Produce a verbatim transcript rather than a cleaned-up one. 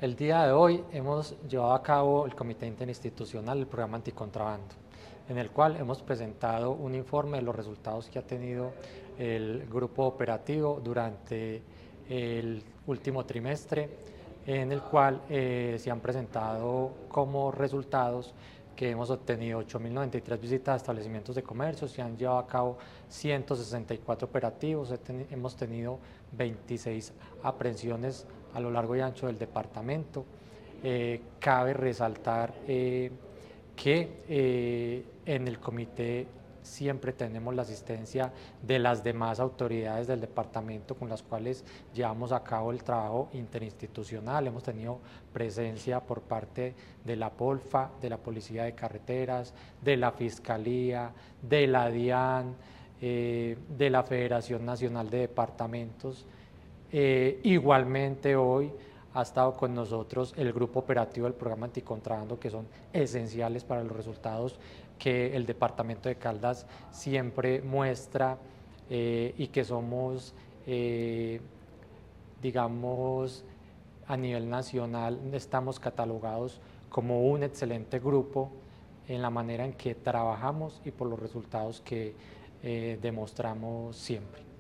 El día de hoy hemos llevado a cabo el Comité Interinstitucional del Programa Anticontrabando, en el cual hemos presentado un informe de los resultados que ha tenido el grupo operativo durante el último trimestre, en el cual eh, se han presentado como resultados que hemos obtenido ocho mil noventa y tres visitas a establecimientos de comercio, se han llevado a cabo ciento sesenta y cuatro operativos, hemos tenido veintiséis aprehensiones a lo largo y ancho del departamento. Eh, cabe resaltar eh, que eh, en el comité siempre tenemos la asistencia de las demás autoridades del departamento con las cuales llevamos a cabo el trabajo interinstitucional. Hemos tenido presencia por parte de la Polfa, de la Policía de Carreteras, de la Fiscalía, de la DIAN, eh, de la Federación Nacional de Departamentos. Eh, igualmente hoy ha estado con nosotros el grupo operativo del programa anticontrabando, que son esenciales para los resultados que el departamento de Caldas siempre muestra eh, y que somos, eh, digamos, a nivel nacional estamos catalogados como un excelente grupo en la manera en que trabajamos y por los resultados que eh, demostramos siempre.